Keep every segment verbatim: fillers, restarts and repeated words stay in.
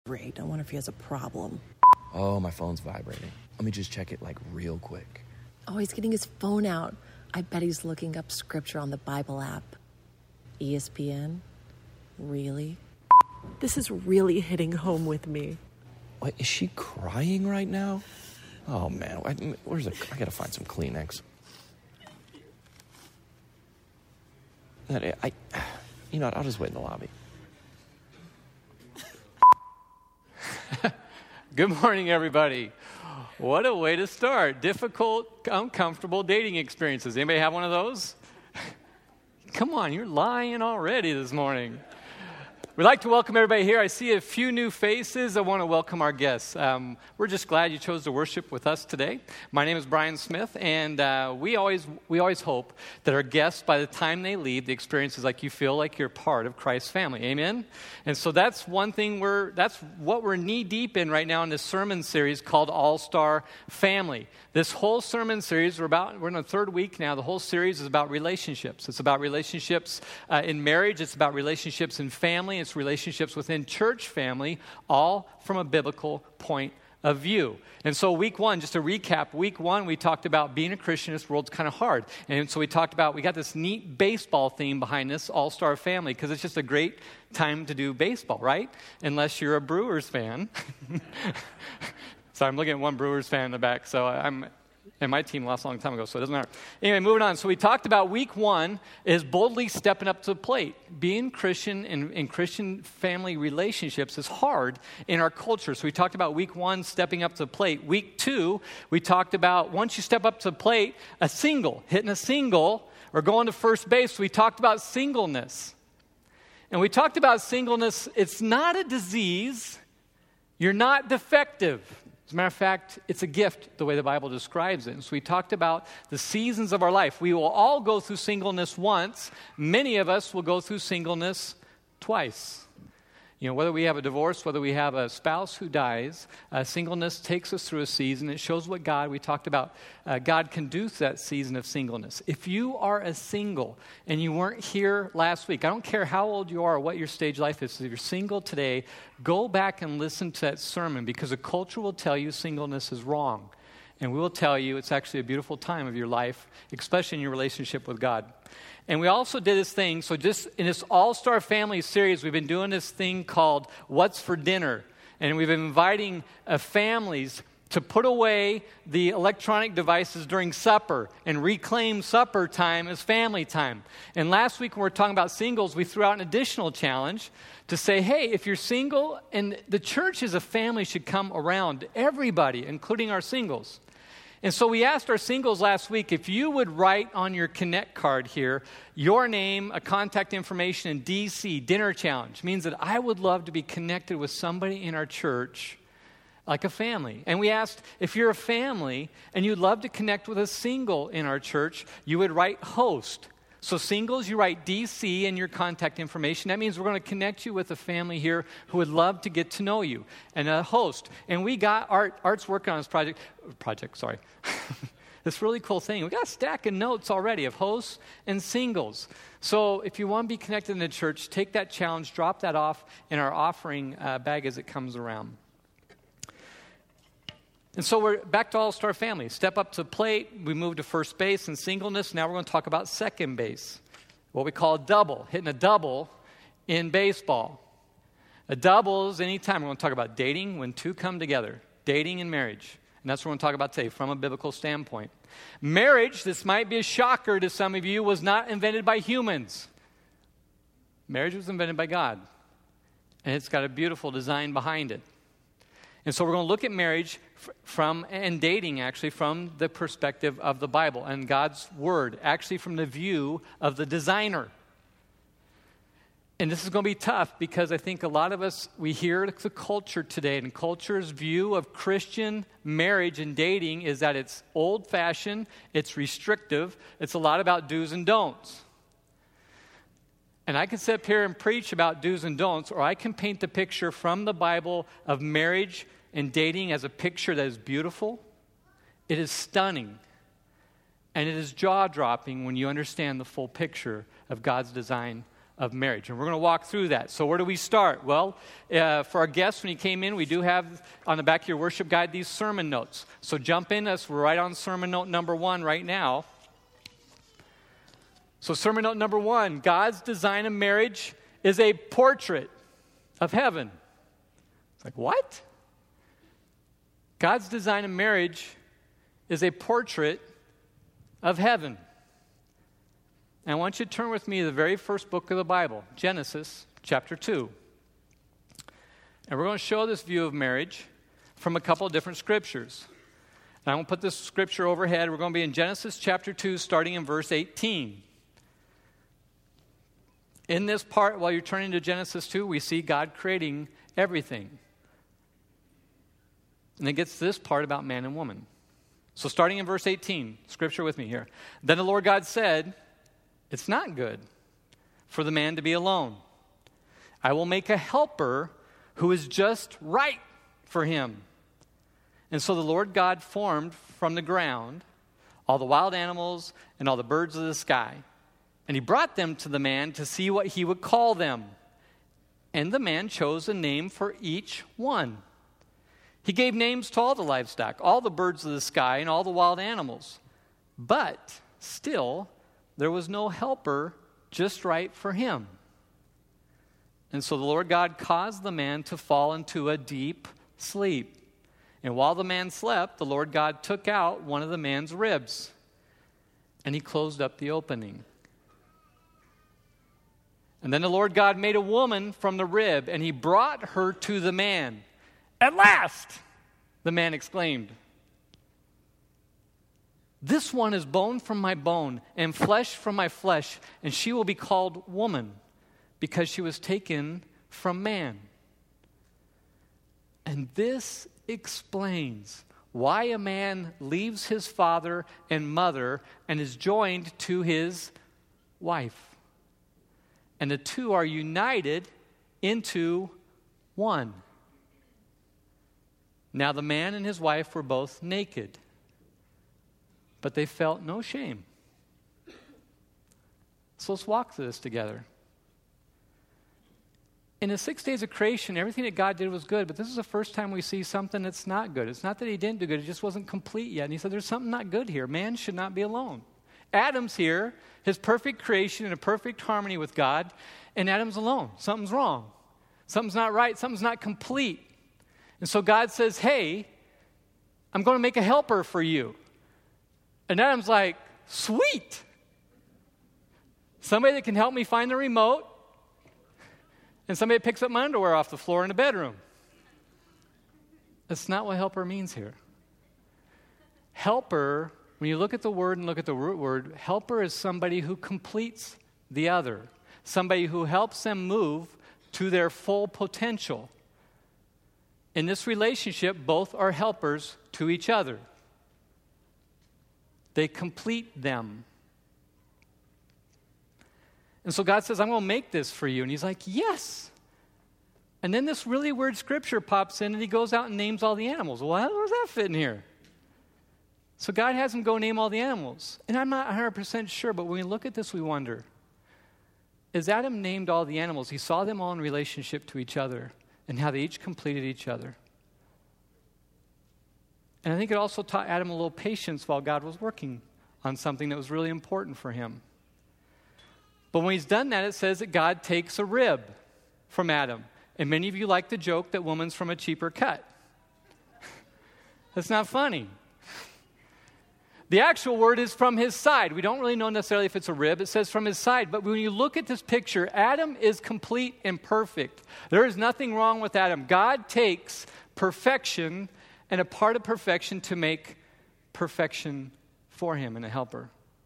Great. I wonder if he has a problem. Oh, my phone's vibrating. Let me just check it, like, real quick. Oh, he's getting his phone out. I bet he's looking up scripture on the Bible app. E S P N? Really? This is really hitting home with me. Wait, is she crying right now? Oh, man. I, where's a, I gotta find some Kleenex. I, I, you know what? I'll just wait in the lobby. Good morning, everybody. What a way to start. Difficult, uncomfortable dating experiences. Anybody have one of those? Come on, you're lying already this morning. We'd like to welcome everybody here. I see a few new faces. I want to welcome our guests. Um, we're just glad you chose to worship with us today. My name is Brian Smith, and uh, we always we always hope that our guests, by the time they leave, the experience is like you feel like you're part of Christ's family. Amen? And so that's one thing we're, that's what we're knee-deep in right now in this sermon series called All-Star Family. This whole sermon series, we're about, we're in the third week now. The whole series is about relationships. It's about relationships uh, in marriage. It's about relationships in family. It's relationships within church family, all from a biblical point of view. And so week one, just to recap, week one, we talked about being a Christian in this world's kind of hard. And so we talked about, we got this neat baseball theme behind this All-Star Family because it's just a great time to do baseball, right? Unless you're a Brewers fan. So I'm looking at one Brewers fan in the back, so I'm, and my team lost a long time ago, so it doesn't matter. Anyway, moving on. So we talked about week one is boldly stepping up to the plate. Being Christian in, in Christian family relationships is hard in our culture. So we talked about week one, stepping up to the plate. Week two, we talked about once you step up to the plate, a single, hitting a single, or going to first base. So we talked about singleness. And we talked about singleness. It's not a disease. You're not defective. As a matter of fact, it's a gift, the way the Bible describes it. And so we talked about the seasons of our life. We will all go through singleness once. Many of us will go through singleness twice. You know, whether we have a divorce, whether we have a spouse who dies, uh, singleness takes us through a season. It shows what God, we talked about, uh, God can do that season of singleness. If you are a single and you weren't here last week, I don't care how old you are or what your stage life is, if you're single today, go back and listen to that sermon because the culture will tell you singleness is wrong. And we will tell you it's actually a beautiful time of your life, especially in your relationship with God. And we also did this thing, so just in this All-Star Family series, we've been doing this thing called What's for Dinner? And we've been inviting uh, families to put away the electronic devices during supper and reclaim supper time as family time. And last week when we were talking about singles, we threw out an additional challenge to say, hey, if you're single and the church as a family should come around, everybody, including our singles. And so we asked our singles last week if you would write on your Connect card here your name, a contact information, and D C, Dinner Challenge. Means that I would love to be connected with somebody in our church like a family. And we asked if you're a family and you'd love to connect with a single in our church, you would write host. So singles, you write D C in your contact information. That means we're going to connect you with a family here who would love to get to know you. And a host. And we got, Art, Art's working on this project, project, sorry. This really cool thing. We got a stack of notes already of hosts and singles. So if you want to be connected in the church, take that challenge, drop that off in our offering uh, bag as it comes around. And so we're back to All-Star Family. Step up to the plate. We move to first base and singleness. Now we're going to talk about second base, what we call a double, hitting a double in baseball. A double is any time. We're going to talk about dating when two come together, dating and marriage. And that's what we're going to talk about today from a biblical standpoint. Marriage, this might be a shocker to some of you, was not invented by humans. Marriage was invented by God. And it's got a beautiful design behind it. And so we're going to look at marriage from, and dating actually, from the perspective of the Bible and God's Word, actually from the view of the designer. And this is going to be tough because I think a lot of us, we hear the culture today, and culture's view of Christian marriage and dating is that it's old-fashioned, it's restrictive, it's a lot about do's and don'ts. And I can sit up here and preach about do's and don'ts, or I can paint the picture from the Bible of marriage and dating as a picture that is beautiful. It is stunning. And it is jaw-dropping when you understand the full picture of God's design of marriage. And we're going to walk through that. So where do we start? Well, uh, for our guests, when you came in, we do have on the back of your worship guide these sermon notes. So jump in us. We're right on sermon note number one right now. So sermon note number one, God's design of marriage is a portrait of heaven. It's like, what? God's design of marriage is a portrait of heaven. And I want you to turn with me to the very first book of the Bible, Genesis chapter two. And we're going to show this view of marriage from a couple of different scriptures. And I'm going to put this scripture overhead. We're going to be in Genesis chapter two, starting in verse eighteen. In this part, while you're turning to Genesis two, we see God creating everything. And it gets to this part about man and woman. So starting in verse eighteen, scripture with me here. Then the Lord God said, it's not good for the man to be alone. I will make a helper who is just right for him. And so the Lord God formed from the ground all the wild animals and all the birds of the sky. And he brought them to the man to see what he would call them. And the man chose a name for each one. He gave names to all the livestock, all the birds of the sky, and all the wild animals. But still, there was no helper just right for him. And so the Lord God caused the man to fall into a deep sleep. And while the man slept, the Lord God took out one of the man's ribs, and he closed up the opening. And then the Lord God made a woman from the rib, and he brought her to the man. At last, the man exclaimed, this one is bone from my bone and flesh from my flesh, and she will be called woman because she was taken from man. And this explains why a man leaves his father and mother and is joined to his wife. And the two are united into one. Now the man and his wife were both naked, but they felt no shame. So let's walk through this together. In the six days of creation, everything that God did was good, but this is the first time we see something that's not good. It's not that he didn't do good, it just wasn't complete yet. And he said, there's something not good here. Man should not be alone. Adam's here, his perfect creation in a perfect harmony with God, and Adam's alone. Something's wrong. Something's not right. Something's not complete. And so God says, hey, I'm going to make a helper for you. And Adam's like, sweet. Somebody that can help me find the remote, and somebody that picks up my underwear off the floor in the bedroom. That's not what helper means here. Helper, when you look at the word and look at the root word, helper is somebody who completes the other. Somebody who helps them move to their full potential. In this relationship, both are helpers to each other. They complete them. And so God says, I'm going to make this for you. And he's like, yes. And then this really weird scripture pops in, and he goes out and names all the animals. Well, how does that fit in here? So God has him go name all the animals. And I'm not one hundred percent sure, but when we look at this, we wonder, as Adam named all the animals, he saw them all in relationship to each other and how they each completed each other. And I think it also taught Adam a little patience while God was working on something that was really important for him. But when he's done that, it says that God takes a rib from Adam. And many of you like the joke that woman's from a cheaper cut. That's not funny. The actual word is from his side. We don't really know necessarily if it's a rib. It says from his side. But when you look at this picture, Adam is complete and perfect. There is nothing wrong with Adam. God takes perfection and a part of perfection to make perfection for him and a helper.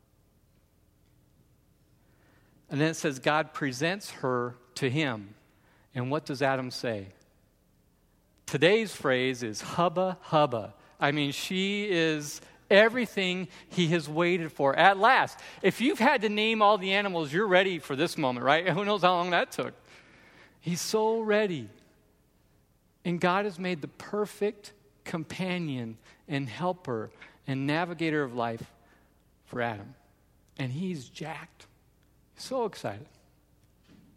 And then it says God presents her to him. And what does Adam say? Today's phrase is hubba hubba. I mean, she is everything he has waited for at last. If you've had to name all the animals, you're ready for this moment, right? Who knows how long that took? He's so ready. And God has made the perfect companion and helper and navigator of life for Adam. And he's jacked. So excited.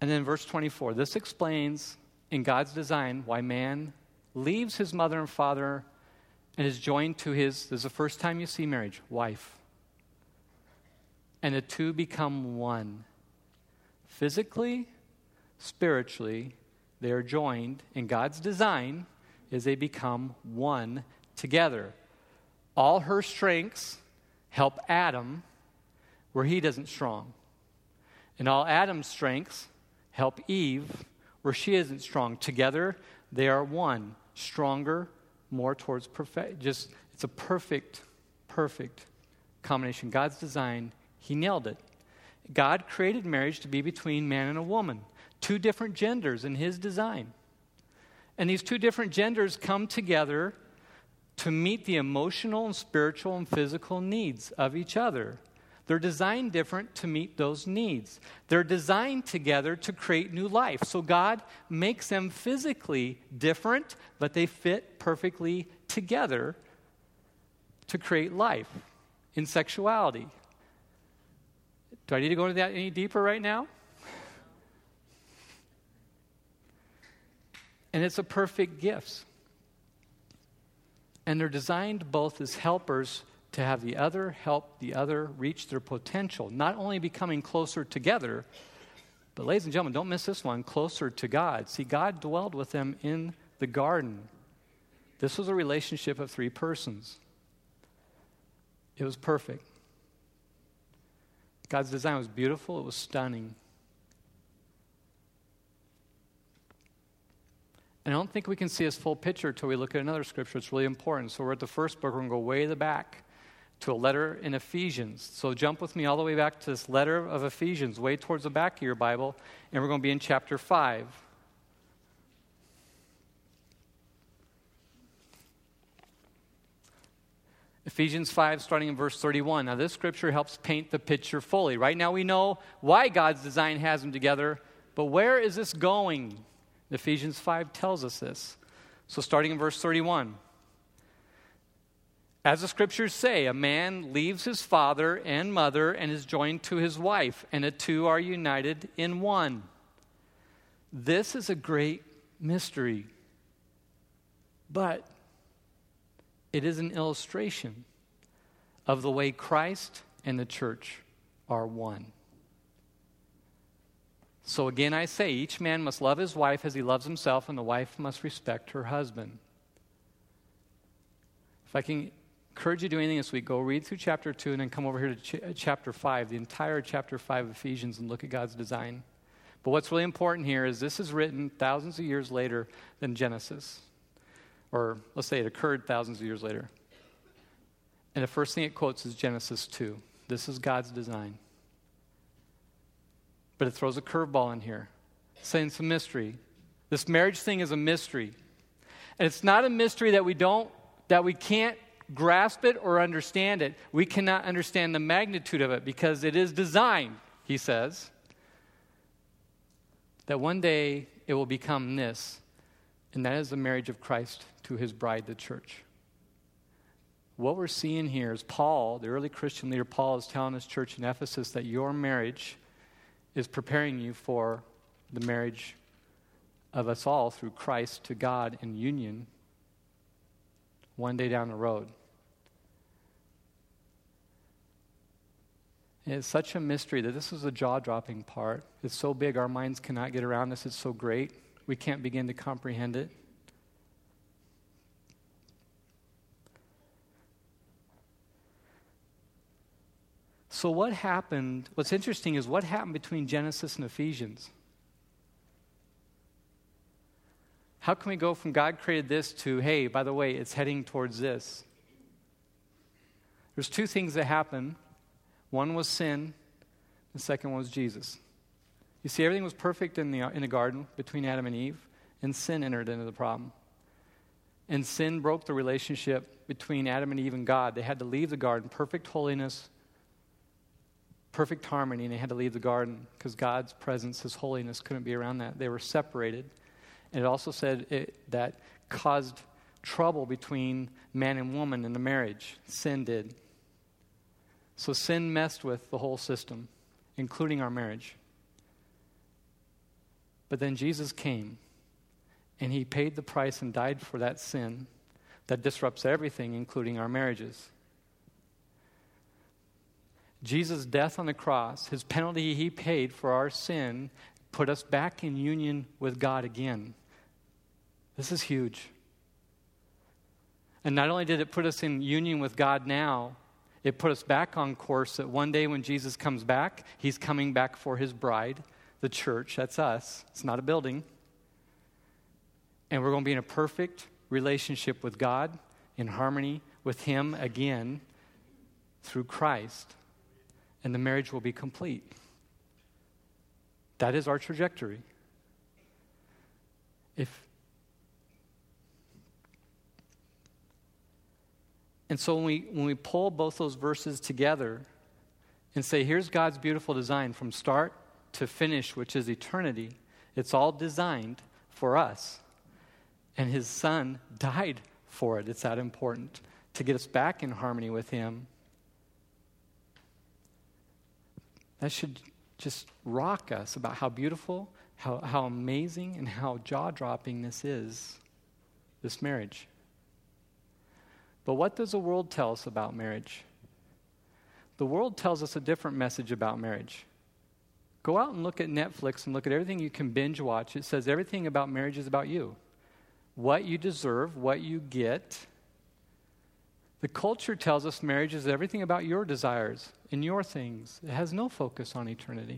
And then verse twenty-four, this explains in God's design why man leaves his mother and father and is joined to his, this is the first time you see marriage, wife. And the two become one. Physically, spiritually, they are joined in God's design as they become one together. All her strengths help Adam where he isn't strong. And all Adam's strengths help Eve where she isn't strong. Together, they are one, stronger, more towards perfect. Just, it's a perfect, perfect combination. God's design, he nailed it. God created marriage to be between man and a woman, two different genders in his design. And these two different genders come together to meet the emotional and spiritual and physical needs of each other. They're designed different to meet those needs. They're designed together to create new life. So God makes them physically different, but they fit perfectly together to create life in sexuality. Do I need to go into that any deeper right now? And it's a perfect gift. And they're designed both as helpers to have the other help the other reach their potential, not only becoming closer together, but ladies and gentlemen, don't miss this one, closer to God. See, God dwelled with them in the garden. This was a relationship of three persons. It was perfect. God's design was beautiful. It was stunning. And I don't think we can see his full picture until we look at another scripture. It's really important. So we're at the first book. We're going to go way to the back to a letter in Ephesians. So jump with me all the way back to this letter of Ephesians, way towards the back of your Bible, and we're going to be in chapter five. Ephesians five, starting in verse thirty-one. Now, this scripture helps paint the picture fully. Right now, we know why God's design has them together, but where is this going? Ephesians five tells us this. So, starting in verse thirty-one. As the scriptures say, a man leaves his father and mother and is joined to his wife, and the two are united in one. This is a great mystery, but it is an illustration of the way Christ and the church are one. So again, I say, each man must love his wife as he loves himself, and the wife must respect her husband. If I can encourage you to do anything this week, go read through chapter two and then come over here to ch- chapter five, the entire chapter five of Ephesians, and look at God's design. But what's really important here is this is written thousands of years later than Genesis. Or let's say it occurred thousands of years later. And the first thing it quotes is Genesis two. This is God's design. But it throws a curveball in here, saying it's a mystery. This marriage thing is a mystery. And it's not a mystery that we don't, that we can't grasp it or understand it. We cannot understand the magnitude of it because it is designed, he says, that one day it will become this, and that is the marriage of Christ to his bride, the church. What we're seeing here is Paul, the early Christian leader Paul, is telling his church in Ephesus that your marriage is preparing you for the marriage of us all through Christ to God in union one day down the road. And it's such a mystery that this is a jaw-dropping part. It's so big our minds cannot get around this. It's so great. We can't begin to comprehend it. So what happened, what's interesting is what happened between Genesis and Ephesians. How can we go from God created this to, hey, by the way, it's heading towards this? There's two things that happen. One was sin. The second one was Jesus. You see, everything was perfect in the, in the garden between Adam and Eve, and sin entered into the problem. And sin broke the relationship between Adam and Eve and God. They had to leave the garden, perfect holiness, perfect harmony, and they had to leave the garden because God's presence, his holiness, couldn't be around that. They were separated. And it also said it, that caused trouble between man and woman in the marriage. Sin did. So sin messed with the whole system, including our marriage. But then Jesus came, and he paid the price and died for that sin that disrupts everything, including our marriages. Jesus' death on the cross, his penalty he paid for our sin, put us back in union with God again. This is huge. And not only did it put us in union with God now, it put us back on course that one day when Jesus comes back, he's coming back for his bride, the church. That's us. It's not a building. And we're going to be in a perfect relationship with God, in harmony with him again through Christ. And the marriage will be complete. That is our trajectory. If And so when we when we pull both those verses together and say, here's God's beautiful design from start to finish, which is eternity, it's all designed for us. And his son died for it. It's that important to get us back in harmony with him. That should just rock us about how beautiful, how, how amazing, and how jaw-dropping this is, this marriage. But what does the world tell us about marriage? The world tells us a different message about marriage. Go out and look at Netflix and look at everything you can binge watch. It says everything about marriage is about you. What you deserve, what you get. The culture tells us marriage is everything about your desires and your things. It has no focus on eternity.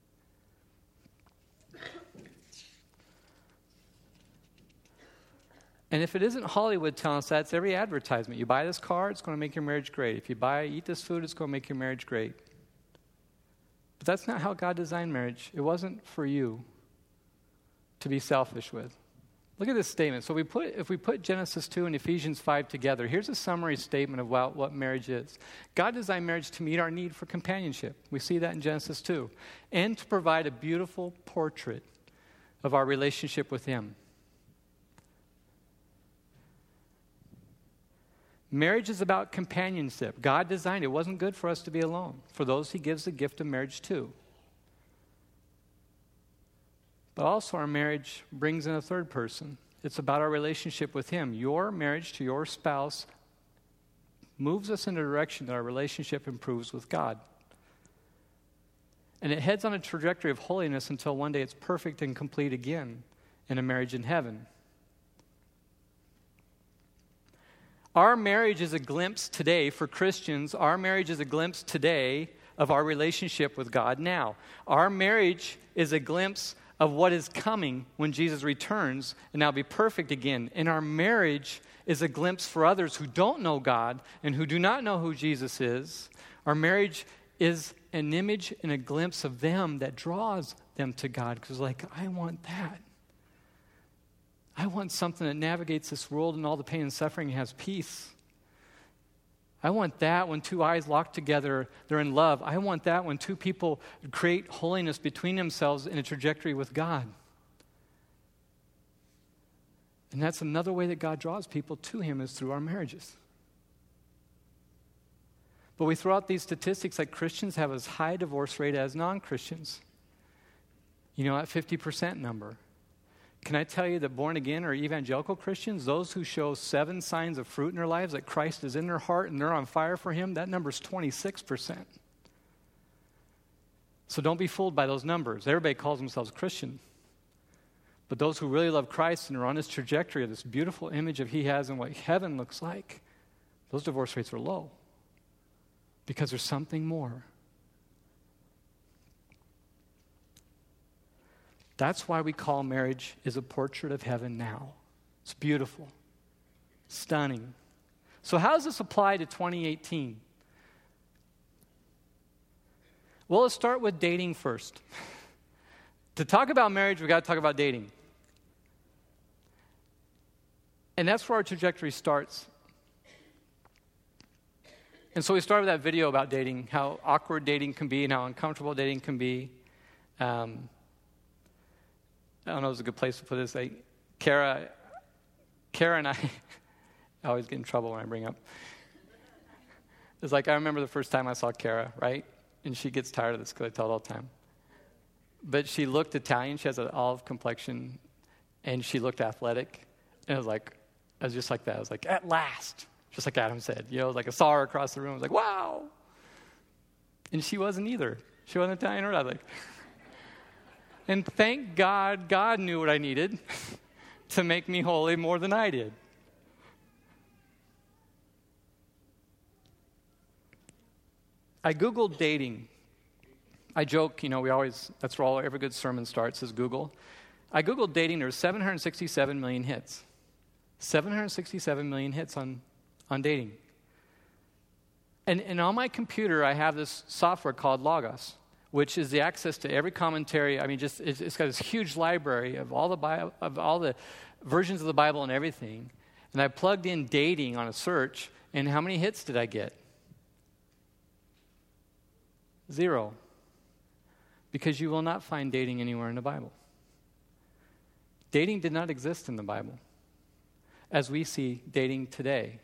And if it isn't Hollywood telling us that, it's every advertisement. You buy this car, it's going to make your marriage great. If you buy, eat this food, it's going to make your marriage great. But that's not how God designed marriage. It wasn't for you to be selfish with. Look at this statement. So we put, if we put Genesis two and Ephesians five together, here's a summary statement of what, what marriage is. God designed marriage to meet our need for companionship. We see that in Genesis two. And to provide a beautiful portrait of our relationship with him. Marriage is about companionship. God designed it. It wasn't good for us to be alone. For those he gives the gift of marriage to. But also our marriage brings in a third person. It's about our relationship with him. Your marriage to your spouse moves us in a direction that our relationship improves with God. And it heads on a trajectory of holiness until one day it's perfect and complete again in a marriage in heaven. Our marriage is a glimpse today, for Christians, our marriage is a glimpse today of our relationship with God now. Our marriage is a glimpse of what is coming when Jesus returns and now be perfect again. And our marriage is a glimpse for others who don't know God and who do not know who Jesus is. Our marriage is an image and a glimpse of them that draws them to God. Because like, I want that. I want something that navigates this world and all the pain and suffering and has peace. I want that when two eyes lock together, they're in love. I want that when two people create holiness between themselves in a trajectory with God. And that's another way that God draws people to him is through our marriages. But we throw out these statistics like Christians have as high a divorce rate as non-Christians. You know, that fifty percent number. Can I tell you that born again or evangelical Christians, those who show seven signs of fruit in their lives, that Christ is in their heart and they're on fire for him, that number is twenty-six percent. So don't be fooled by those numbers. Everybody calls themselves Christian. But those who really love Christ and are on this trajectory of this beautiful image of he has and what heaven looks like, those divorce rates are low. Because there's something more. That's why we call marriage is a portrait of heaven now. It's beautiful, stunning. So how does this apply to twenty eighteen? Well, let's start with dating first. To talk about marriage, we've got to talk about dating. And that's where our trajectory starts. And so we started with that video about dating, how awkward dating can be and how uncomfortable dating can be. Um, I don't know if it's a good place to put this. Like, Kara, Kara and I, I always get in trouble when I bring up. It's like I remember the first time I saw Kara, right? And she gets tired of this because I tell it all the time. but she looked Italian. She has an olive complexion, and she looked athletic. And I was like, I was just like that. I was like, at last, just like Adam said. You know, like I saw her across the room. I was like, wow. And she wasn't either. She wasn't Italian or athletic. And thank God, God knew what I needed to make me holy more than I did. I Googled dating. I joke, you know, we always, that's where all, every good sermon starts is Google. I Googled dating, there were seven hundred sixty-seven million hits. seven hundred sixty-seven million hits on, on dating. And, and on my computer, I have this software called Logos, which is the access to every commentary. I mean, just it's, it's got this huge library of all the Bible, of all the versions of the Bible and everything. And I plugged in dating on a search, and how many hits did I get? Zero. Because you will not find dating anywhere in the Bible. Dating did not exist in the Bible as we see dating today.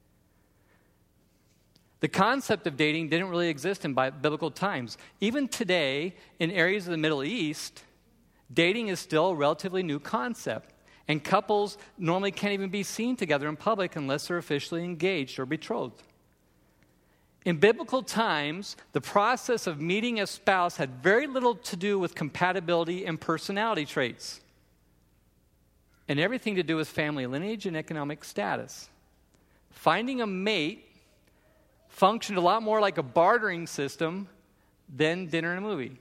The concept of dating didn't really exist in biblical times. Even today, in areas of the Middle East, dating is still a relatively new concept. And couples normally can't even be seen together in public unless they're officially engaged or betrothed. In biblical times, the process of meeting a spouse had very little to do with compatibility and personality traits, and everything to do with family lineage and economic status. Finding a mate functioned a lot more like a bartering system than dinner and a movie.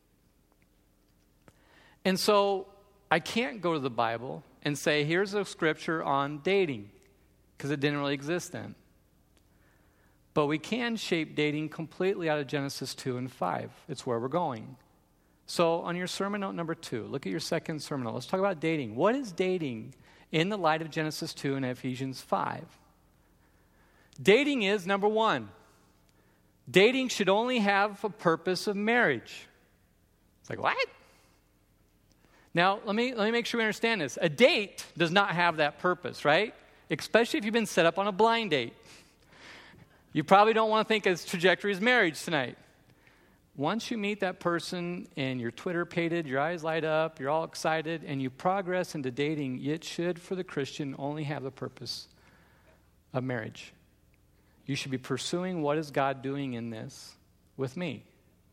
And so I can't go to the Bible and say, here's a scripture on dating, because it didn't really exist then. But we can shape dating completely out of Genesis two and five. It's where we're going. So on your sermon note number two, look at your second sermon note. Let's talk about dating. What is dating in the light of Genesis two and Ephesians five? Dating is, number one, dating should only have a purpose of marriage. It's like, what? Now, let me, let me make sure we understand this. A date does not have that purpose, right? Especially if you've been set up on a blind date. You probably don't want to think its trajectory is marriage tonight. Once you meet that person and you're Twitter-pated, your eyes light up, you're all excited, and you progress into dating, it should, for the Christian, only have the purpose of marriage. You should be pursuing what is God doing in this with me.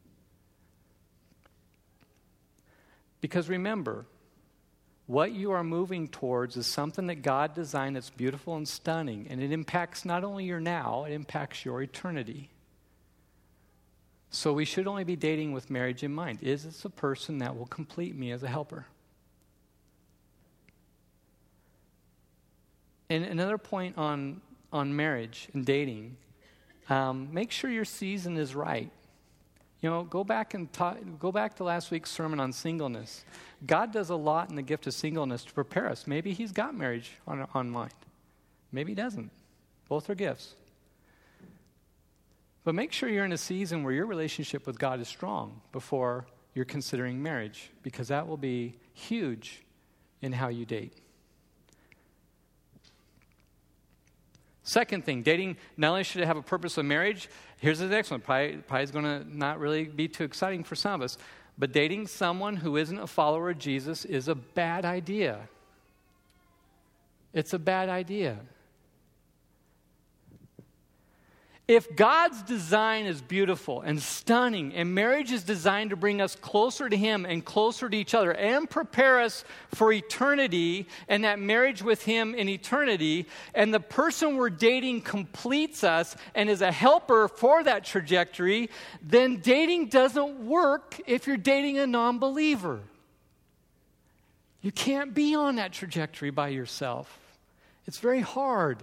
Because remember, what you are moving towards is something that God designed that's beautiful and stunning, and it impacts not only your now, it impacts your eternity. So we should only be dating with marriage in mind. Is this a person that will complete me as a helper? And another point on, on marriage and dating, um, make sure your season is right. You know, go back and talk, go back to last week's sermon on singleness. God does a lot in the gift of singleness to prepare us. Maybe he's got marriage on, on mind. Maybe he doesn't. Both are gifts. But make sure you're in a season where your relationship with God is strong before you're considering marriage, because that will be huge in how you date. Second thing, dating not only should it have a purpose of marriage, here's the next one. Probably, probably is going to not really be too exciting for some of us, but dating someone who isn't a follower of Jesus is a bad idea. It's a bad idea. If God's design is beautiful and stunning, and marriage is designed to bring us closer to him and closer to each other and prepare us for eternity and that marriage with him in eternity, and the person we're dating completes us and is a helper for that trajectory, then dating doesn't work if you're dating a non-believer. You can't be on that trajectory by yourself. It's very hard.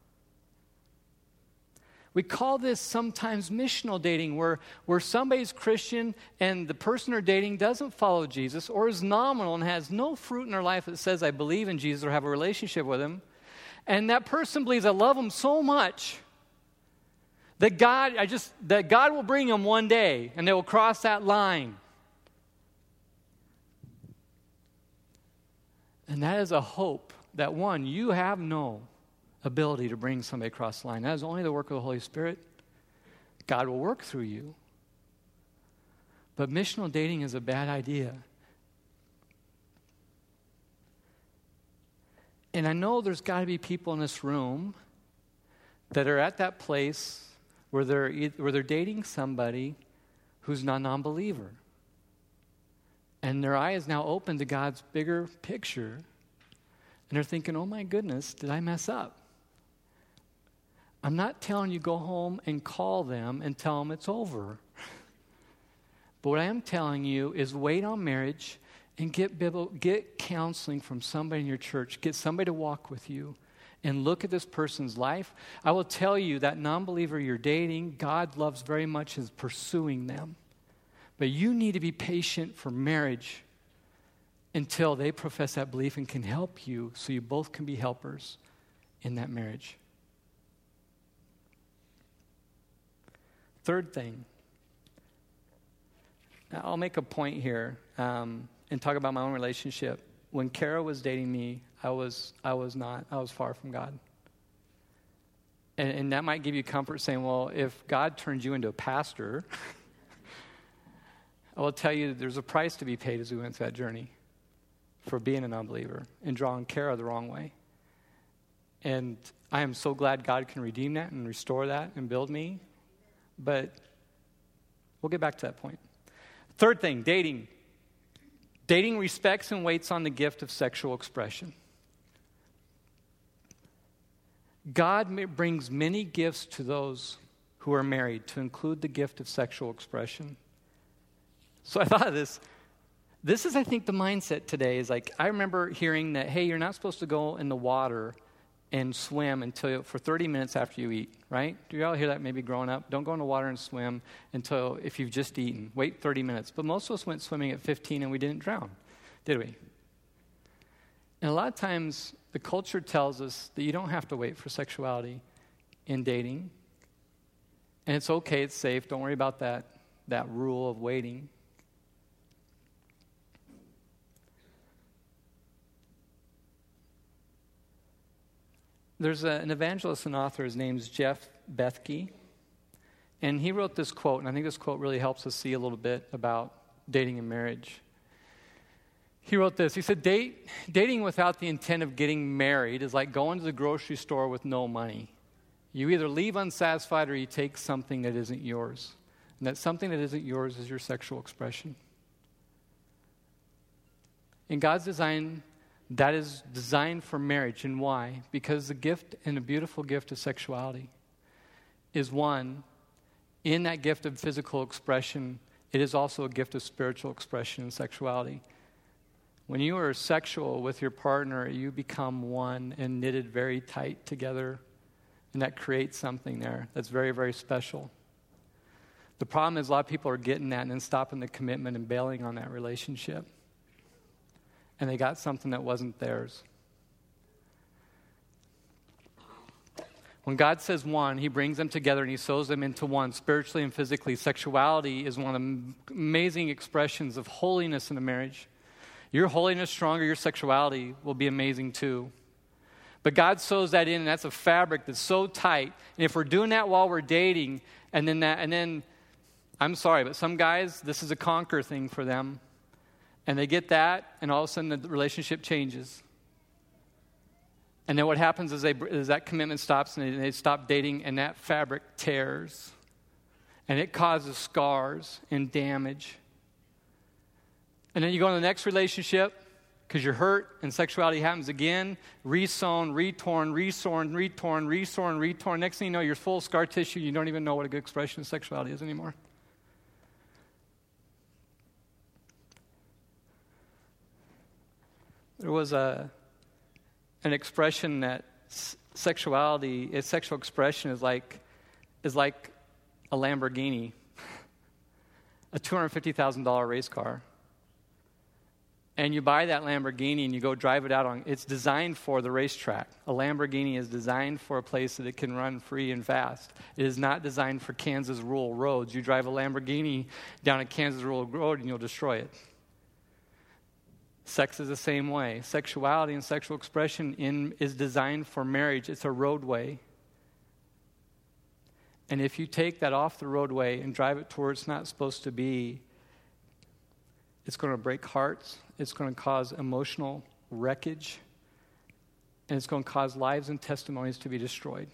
We call this sometimes missional dating, where, where somebody's Christian and the person they're dating doesn't follow Jesus or is nominal and has no fruit in their life that says, I believe in Jesus or have a relationship with him. And that person believes, I love him so much that God, I just, that God will bring them one day and they will cross that line. And that is a hope that, one, you have no ability to bring somebody across the line. That is only the work of the Holy Spirit. God will work through you. But missional dating is a bad idea. And I know there's got to be people in this room that are at that place where they're either, where they're dating somebody who's not a non-believer. And their eye is now open to God's bigger picture. And they're thinking, oh my goodness, did I mess up? I'm not telling you go home and call them and tell them it's over. But what I am telling you is wait on marriage and get Bible, get counseling from somebody in your church. Get somebody to walk with you and look at this person's life. I will tell you that non-believer you're dating, God loves very much is pursuing them. But you need to be patient for marriage until they profess that belief and can help you so you both can be helpers in that marriage. Third thing. Now, I'll make a point here um, and talk about my own relationship. When Kara was dating me, I was I was not. I was far from God. And, and that might give you comfort saying, well, if God turns you into a pastor, I will tell you that there's a price to be paid as we went through that journey for being an unbeliever and drawing Kara the wrong way. And I am so glad God can redeem that and restore that and build me. But we'll get back to that point. Third thing, dating. Dating respects and waits on the gift of sexual expression. God brings many gifts to those who are married, to include the gift of sexual expression. So I thought of this. This is, I think, the mindset today is like, I remember hearing that, hey, you're not supposed to go in the water and swim until for thirty minutes after you eat, right? Do you all hear that maybe growing up? Don't go in the water and swim until if you've just eaten. Wait thirty minutes. But most of us went swimming at fifteen and we didn't drown, did we? And a lot of times the culture tells us that you don't have to wait for sexuality in dating. And it's okay, it's safe. Don't worry about that, that rule of waiting. There's a, an evangelist and author, his name's Jeff Bethke, and he wrote this quote, and I think this quote really helps us see a little bit about dating and marriage. He wrote this, he said, Date, dating without the intent of getting married is like going to the grocery store with no money. You either leave unsatisfied or you take something that isn't yours. And that something that isn't yours is your sexual expression. In God's design, that is designed for marriage. And why? Because the gift and the beautiful gift of sexuality is one, in that gift of physical expression, it is also a gift of spiritual expression and sexuality. When you are sexual with your partner, you become one and knitted very tight together. And that creates something there that's very, very special. The problem is a lot of people are getting that and then stopping the commitment and bailing on that relationship. And they got something that wasn't theirs. When God says one, he brings them together and he sews them into one, spiritually and physically. Sexuality is one of the amazing expressions of holiness in a marriage. Your holiness stronger, your sexuality will be amazing too. But God sews that in, and that's a fabric that's so tight. And if we're doing that while we're dating, and then that, and then, I'm sorry, but some guys, this is a conquer thing for them. And they get that, and all of a sudden the relationship changes. And then what happens is, they, is that commitment stops, and they, they stop dating, and that fabric tears. And it causes scars and damage. And then you go to the next relationship, because you're hurt, and sexuality happens again. Re-sewn, re-torn, re-sewn, re-torn, re-sewn, re-torn. Next thing you know, you're full of scar tissue. You don't even know what a good expression of sexuality is anymore. There was a an expression that s- sexuality, its sexual expression is like is like a Lamborghini, a two hundred fifty thousand dollars race car. And you buy that Lamborghini and you go drive it out on, it's designed for the racetrack. A Lamborghini is designed for a place that it can run free and fast. It is not designed for Kansas rural roads. You drive a Lamborghini down a Kansas rural road and you'll destroy it. Sex is the same way. Sexuality and sexual expression in, is designed for marriage. It's a roadway. And if you take that off the roadway and drive it to where it's not supposed to be, It's going to break hearts. It's going to cause emotional wreckage. And it's going to cause lives and testimonies to be destroyed.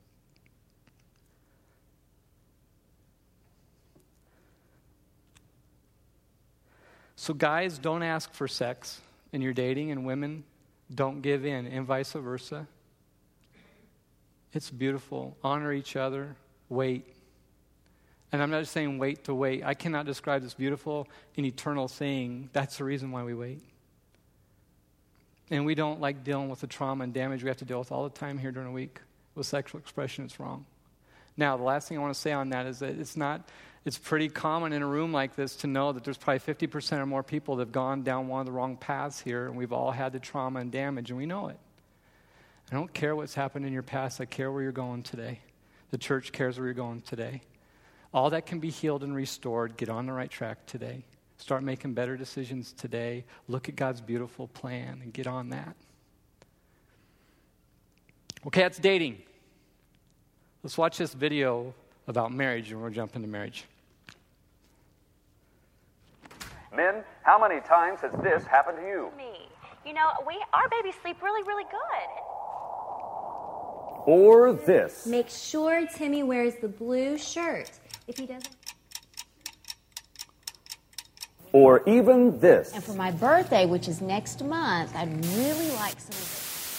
So guys, don't ask for sex in your dating, and women, don't give in, and vice versa. It's beautiful. Honor each other. Wait. And I'm not just saying wait to wait. I cannot describe this beautiful and eternal thing. That's the reason why we wait. And we don't like dealing with the trauma and damage we have to deal with all the time here during the week. With sexual expression, it's wrong. Now, the last thing I want to say on that is that it's not, it's pretty common in a room like this to know that there's probably fifty percent or more people that have gone down one of the wrong paths here, and we've all had the trauma and damage, and we know it. I don't care what's happened in your past. I care where you're going today. The church cares where you're going today. All that can be healed and restored. Get on the right track today. Start making better decisions today. Look at God's beautiful plan and get on that. Okay, that's dating. Let's watch this video about marriage, and we'll jump into marriage. Men, how many times has this happened to you? Me. You know, we our babies sleep really, really good. Or this. Make sure Timmy wears the blue shirt. If he doesn't... Or even this. And for my birthday, which is next month, I'd really like some of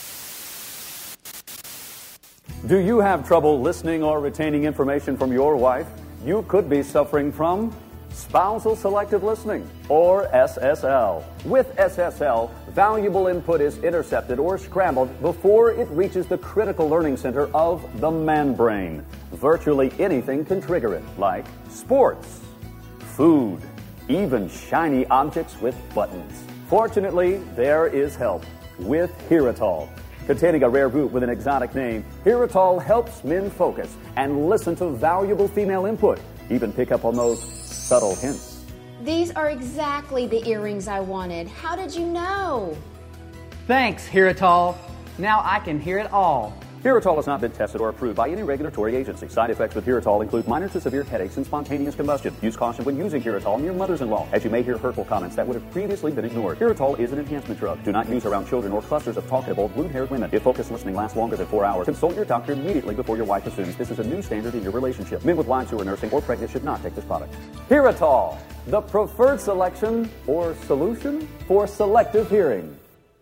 this. Do you have trouble listening or retaining information from your wife? You could be suffering from spousal selective listening, or S S L. With S S L, valuable input is intercepted or scrambled before it reaches the critical learning center of the man brain. Virtually anything can trigger it, like sports, food, even shiny objects with buttons. Fortunately, there is help with Heritol. Containing a rare root with an exotic name, Heritol helps men focus and listen to valuable female input, even pick up on those subtle hints. These are exactly the earrings I wanted. How did you know? Thanks, Heritol. Now I can hear it all. Heritol has not been tested or approved by any regulatory agency. Side effects with Heritol include minor to severe headaches and spontaneous combustion. Use caution when using Heritol near mothers-in-law, as you may hear hurtful comments that would have previously been ignored. Heritol is an enhancement drug. Do not use around children or clusters of talkative old blue-haired women. If focused listening lasts longer than four hours, consult your doctor immediately before your wife assumes this is a new standard in your relationship. Men with wives who are nursing or pregnant should not take this product. Heritol, the preferred selection or solution for selective hearing.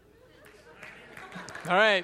All right.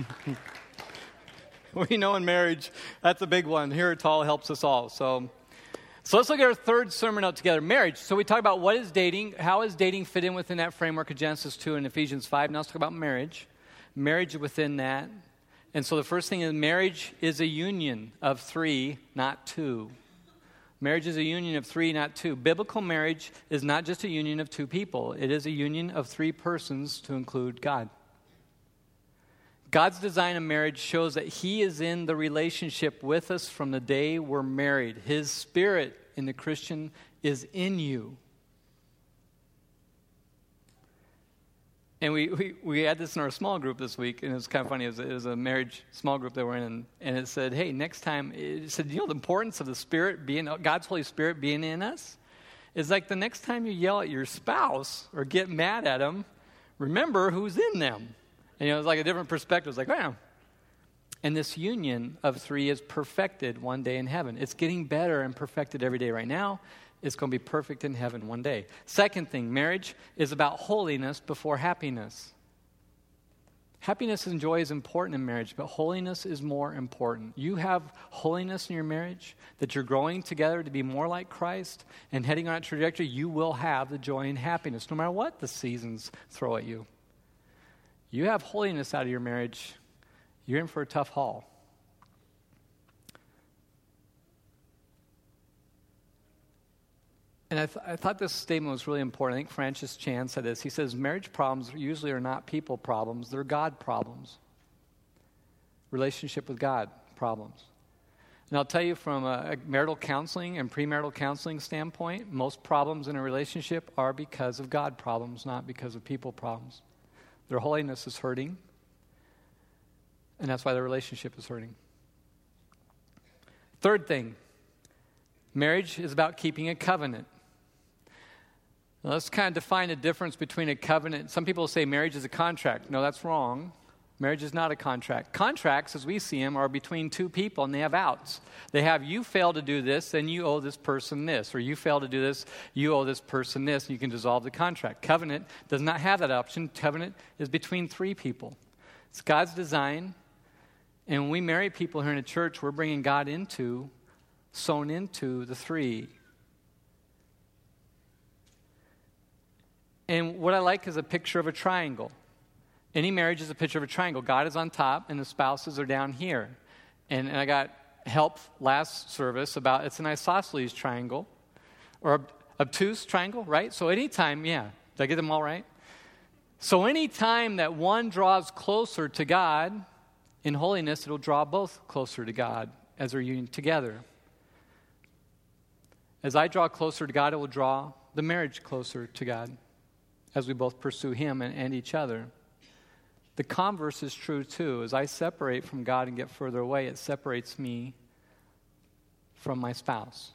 We know in marriage, that's a big one. Heritol helps us all. So, so let's look at our third sermon out together, marriage. So we talk about what is dating, how does dating fit in within that framework of Genesis two and Ephesians five. Now let's talk about marriage. Marriage within that. And so the first thing is marriage is a union of three, not two. Marriage is a union of three, not two. Biblical marriage is not just a union of two people. It is a union of three persons to include God. God's design of marriage shows that He is in the relationship with us from the day we're married. His Spirit in the Christian is in you. And we, we, we had this in our small group this week, and it was kind of funny. It was, it was a marriage small group that we're in, and, and it said, hey, next time, it said, you know the importance of the Spirit being, God's Holy Spirit being in us? It's like the next time you yell at your spouse or get mad at them, remember who's in them. And, you know, it's like a different perspective. It's like, wow. And this union of three is perfected one day in heaven. It's getting better and perfected every day right now. It's going to be perfect in heaven one day. Second thing, marriage is about holiness before happiness. Happiness and joy is important in marriage, but holiness is more important. You have holiness in your marriage, that you're growing together to be more like Christ and heading on a trajectory, you will have the joy and happiness, no matter what the seasons throw at you. You have holiness out of your marriage, you're in for a tough haul. And I, th- I thought this statement was really important. I think Francis Chan said this. He says, marriage problems usually are not people problems, they're God problems. Relationship with God problems. And I'll tell you from a, a marital counseling and premarital counseling standpoint, most problems in a relationship are because of God problems, not because of people problems. Their holiness is hurting, and that's why their relationship is hurting. Third thing, marriage is about keeping a covenant. Now, let's kind of define the difference between a covenant. Some people say marriage is a contract. No, that's wrong. Marriage is not a contract. Contracts, as we see them, are between two people, and they have outs. They have, you fail to do this, then you owe this person this. Or you fail to do this, you owe this person this, and you can dissolve the contract. Covenant does not have that option. Covenant is between three people. It's God's design. And when we marry people here in a church, we're bringing God into, sown into the three. And what I like is a picture of a triangle. Any marriage is a picture of a triangle. God is on top, and the spouses are down here. And, and I got help last service about it's an isosceles triangle, or ob- obtuse triangle, right? So anytime, yeah, did I get them all right? So anytime that one draws closer to God in holiness, it'll draw both closer to God as they're union together. As I draw closer to God, it will draw the marriage closer to God as we both pursue Him and, and each other. The converse is true too. As I separate from God and get further away, it separates me from my spouse.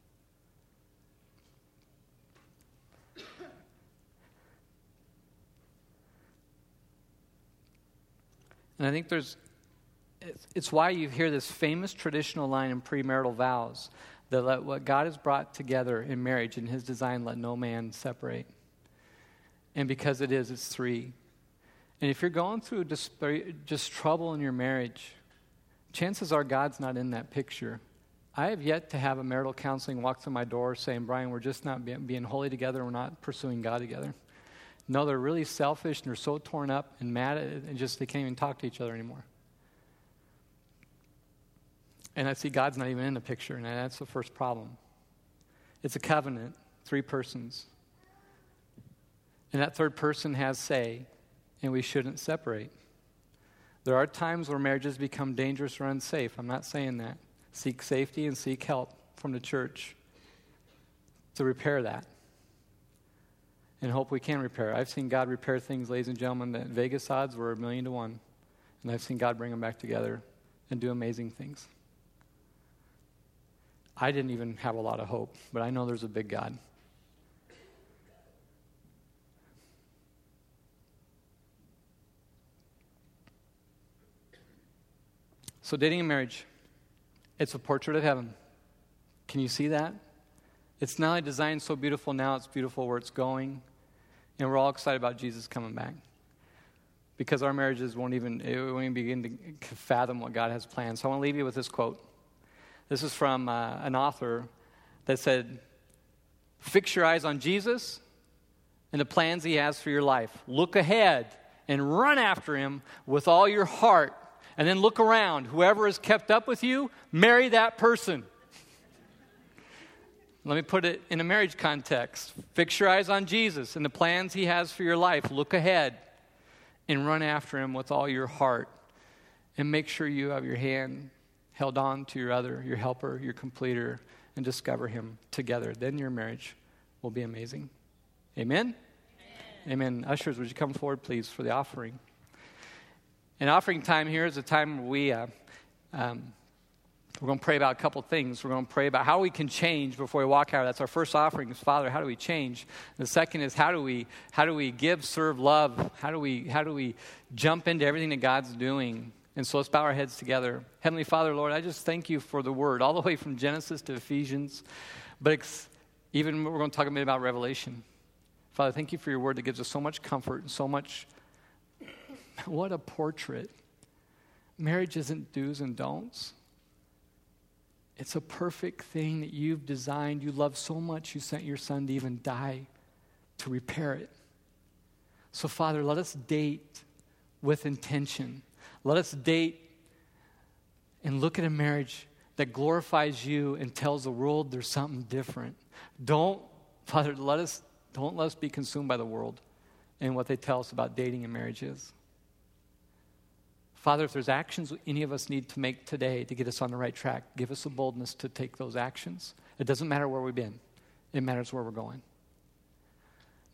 And I think there's, it's why you hear this famous traditional line in premarital vows that let what God has brought together in marriage, in His design, let no man separate. And because it is, it's three. And if you're going through just, just trouble in your marriage, chances are God's not in that picture. I have yet to have a marital counseling walk through my door saying, Brian, we're just not being, being holy together, we're not pursuing God together. No, they're really selfish and they're so torn up and mad at it and just they can't even talk to each other anymore. And I see God's not even in the picture, and that's the first problem. It's a covenant, three persons. And that third person has say, and we shouldn't separate. There are times where marriages become dangerous or unsafe. I'm not saying that. Seek safety and seek help from the church to repair that. And hope we can repair. I've seen God repair things, ladies and gentlemen, that Vegas odds were a million to one. And I've seen God bring them back together and do amazing things. I didn't even have a lot of hope, but I know there's a big God. So dating and marriage, it's a portrait of heaven. Can you see that? It's not only designed so beautiful now, it's beautiful where it's going. And we're all excited about Jesus coming back. Because our marriages won't even, it won't even begin to fathom what God has planned. So I want to leave you with this quote. This is from uh, an author that said, fix your eyes on Jesus and the plans He has for your life. Look ahead and run after Him with all your heart. And then look around. Whoever has kept up with you, marry that person. Let me put it in a marriage context. Fix your eyes on Jesus and the plans He has for your life. Look ahead and run after Him with all your heart. And make sure you have your hand held on to your other, your helper, your completer, and discover Him together. Then your marriage will be amazing. Amen? Amen. Amen. Ushers, would you come forward, please, for the offering? And offering time here is a time where we, uh, um, we're going to pray about a couple things. We're going to pray about how we can change before we walk out. That's our first offering is, Father, how do we change? And the second is, how do we how do we give, serve, love? How do we how do we jump into everything that God's doing? And so let's bow our heads together. Heavenly Father, Lord, I just thank You for the Word, all the way from Genesis to Ephesians. But ex- even we're going to talk a bit about Revelation. Father, thank You for Your Word that gives us so much comfort and so much. What a portrait. Marriage isn't do's and don'ts. It's a perfect thing that You've designed. You love so much, You sent Your Son to even die to repair it. So, Father, let us date with intention. Let us date and look at a marriage that glorifies You and tells the world there's something different. Don't, Father, let us, don't let us be consumed by the world and what they tell us about dating and marriage is. Father, if there's actions any of us need to make today to get us on the right track, give us the boldness to take those actions. It doesn't matter where we've been. It matters where we're going.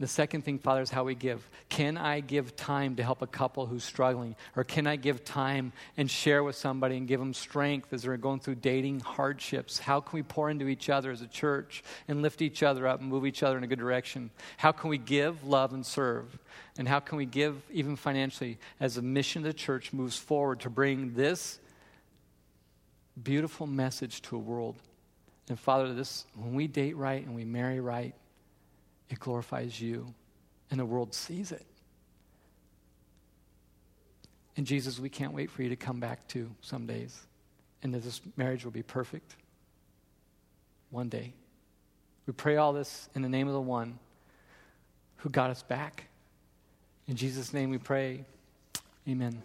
The second thing, Father, is how we give. Can I give time to help a couple who's struggling? Or can I give time and share with somebody and give them strength as they're going through dating hardships? How can we pour into each other as a church and lift each other up and move each other in a good direction? How can we give, love, and serve? And how can we give even financially as the mission of the church moves forward to bring this beautiful message to a world? And Father, this when we date right and we marry right, it glorifies you, and the world sees it. And Jesus, we can't wait for you to come back too some days, and that this marriage will be perfect one day. We pray all this in the name of the one who got us back. In Jesus' name we pray, amen.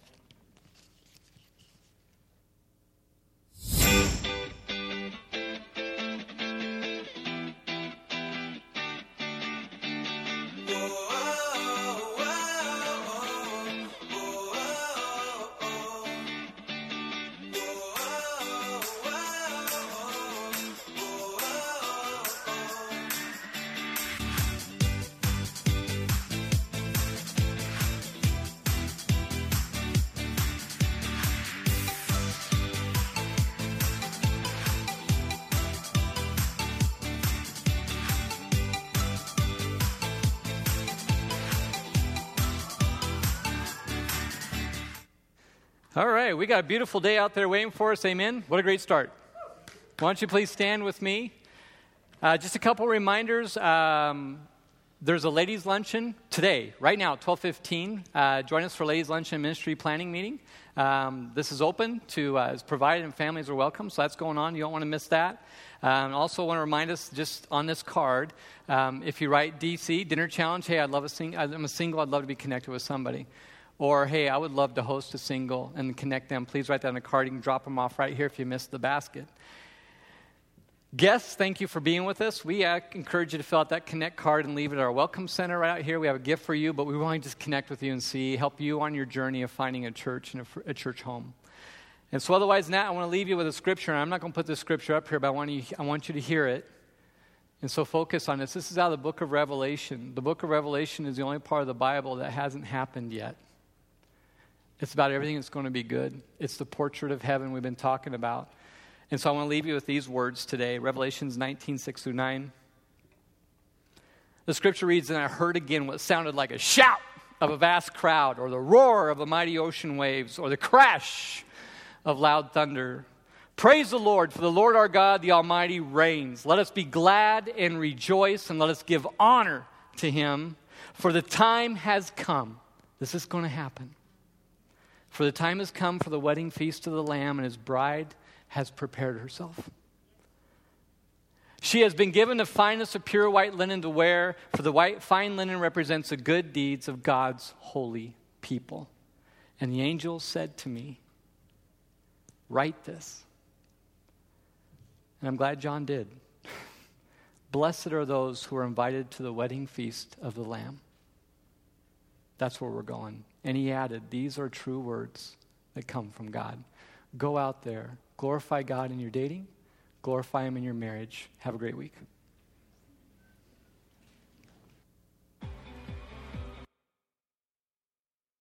All right, we got a beautiful day out there waiting for us. Amen. What a great start. Why don't you please stand with me? Uh, just a couple reminders. Um, there's a ladies' luncheon today, right now, twelve fifteen. Uh, join us for ladies' luncheon ministry planning meeting. Um, this is open to, uh, is provided, and families are welcome, so that's going on. You don't want to miss that. Um, also want to remind us, just on this card, um, if you write D C, Dinner Challenge, hey, I'd love a sing- I'm a single, I'd love to be connected with somebody. Or, hey, I would love to host a single and connect them. Please write that on a card. You can drop them off right here if you missed the basket. Guests, thank you for being with us. We uh, encourage you to fill out that Connect card and leave it at our Welcome Center right out here. We have a gift for you, but we want to just connect with you and see, help you on your journey of finding a church and a, a church home. And so otherwise than that, I want to leave you with a scripture. And I'm not going to put this scripture up here, but I want, you, I want you to hear it. And so focus on this. This is out of the book of Revelation. The book of Revelation is the only part of the Bible that hasn't happened yet. It's about everything that's going to be good. It's the portrait of heaven we've been talking about. And so I want to leave you with these words today. Revelations nineteen, six through nine. The scripture reads, "And I heard again what sounded like a shout of a vast crowd, or the roar of the mighty ocean waves, or the crash of loud thunder. Praise the Lord, for the Lord our God, the Almighty, reigns. Let us be glad and rejoice, and let us give honor to him. For the time has come." This is going to happen. "For the time has come for the wedding feast of the Lamb, and his bride has prepared herself. She has been given the finest of pure white linen to wear, for the white fine linen represents the good deeds of God's holy people. And the angel said to me, write this." And I'm glad John did. "Blessed are those who are invited to the wedding feast of the Lamb." That's where we're going. And he added, "These are true words that come from God." Go out there, glorify God in your dating, glorify him in your marriage. Have a great week.